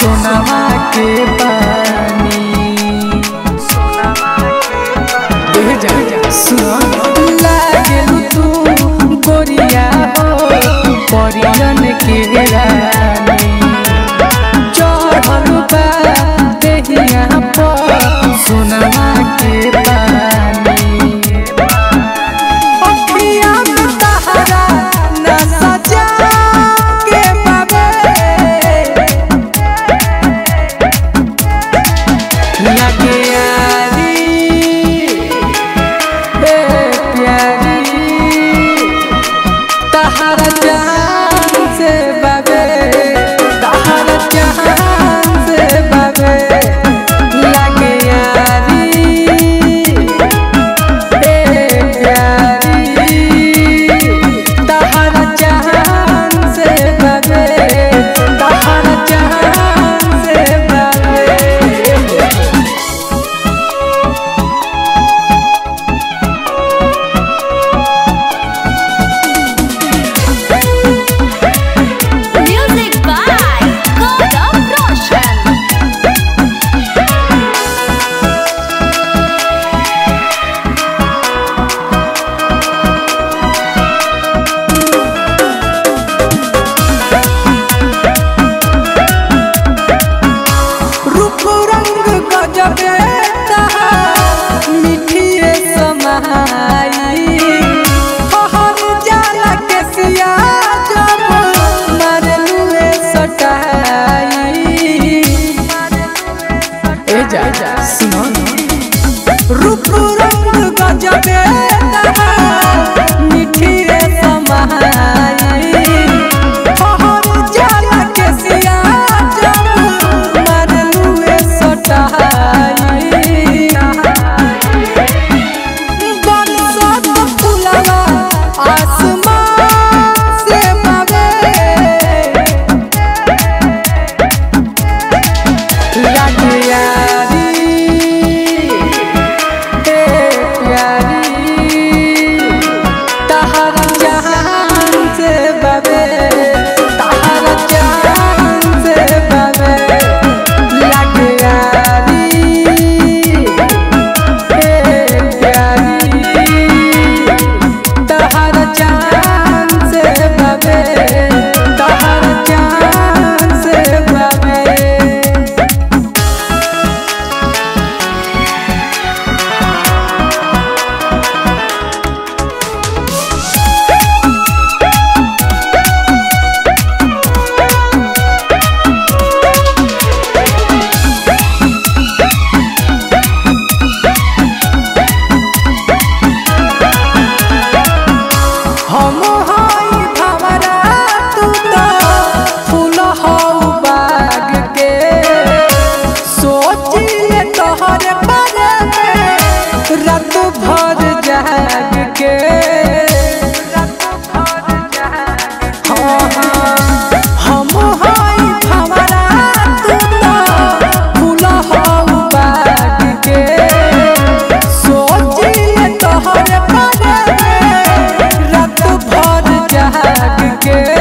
सोनामा के पानी लागेलू तू गोरिया हो परियन के रानी चढ़ल बा देहिया पर सोनामा के पानी अखिया में तहरा ना सजा के बाबे लगे यारी बे प्यारी तहरा जान से बाबे तहरा जान से बाबे लगे यारी बे प्यारी तहरा जान से बाबे तहरा जान से बाबे। Music by Gaurav Roshan. रूप रंग गजबे तहार मिठिए समाई हर जाला के सिया जब मरलुए सटाई ए जा सुनो रूप रंग गजबे तहार मिठिए समाई हर जाला के सिया जब मरलुए सटाई बरसात फुलवा आसमान से बाबे लगे यारी ए प्यारी तहरा जान से बाबे तहरा जान से बाबे लगे यारी ए प्यारी तहरा जान से बाबे तहरा जान से बाबे। हम हई भंवरा तू तो फूल हऊ बाग के सोचिले तोहरे बारे में रात भर जाग के हम हई भंवरा तू तो फूल हऊ बाग के सोचिले तोहरे बारे में रात भर जाग के